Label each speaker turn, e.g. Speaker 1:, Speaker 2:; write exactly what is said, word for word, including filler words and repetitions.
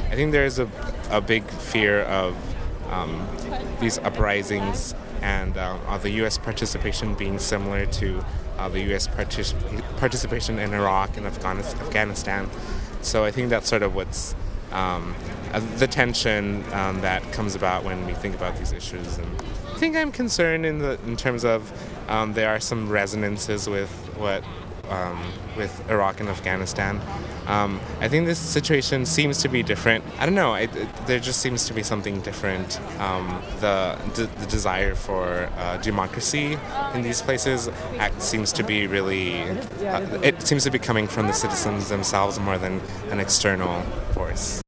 Speaker 1: I think there is a, a big fear of um, these uprisings and uh, of the U S participation being similar to uh, the U S partic- participation in Iraq and Afghanis- Afghanistan. So I think that's sort of what's um, uh, the tension um, that comes about when we think about these issues. And I think I'm concerned in the in terms of um, there are some resonances with what um, with Iraq and Afghanistan. Um, I think this situation seems to be different. I don't know. It, it, there just seems to be something different. Um, the, the the desire for uh, democracy in these places act, seems to be really. Uh, it seems to be coming from the citizens themselves more than an external force.